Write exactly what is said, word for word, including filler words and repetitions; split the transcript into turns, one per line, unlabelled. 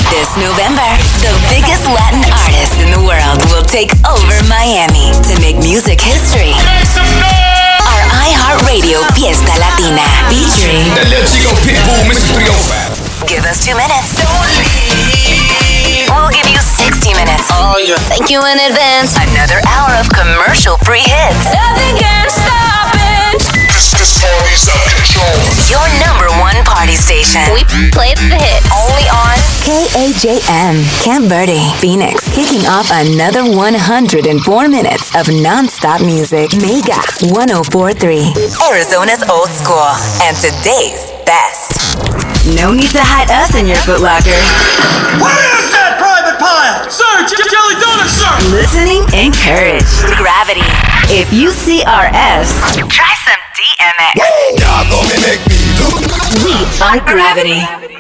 This November, the biggest Latin artists in the world will take over Miami to make music history. Our iHeartRadio Fiesta Latina featuring
That little Chico Pitbull, Mister three oh five.
Give us two minutes. We'll give you sixty minutes.
Oh, yeah.
Thank you in advance. Another hour of commercial-free hits. Nothing can stop it.
This, this party's out of control.
Your number one party station. We play the hits. Only on K A J M, Camp Verde, Phoenix. Kicking off another one hundred four minutes of non-stop music. Mega one oh four point three. Arizona's old school and today's best. No need to hide us in your Foot Locker.
What is that private pile? Sir, j- jelly donuts, sir!
Listening encouraged. Gravity. If you see our S, try some D M X.
Y'all gonna make me do.
We are Gravity.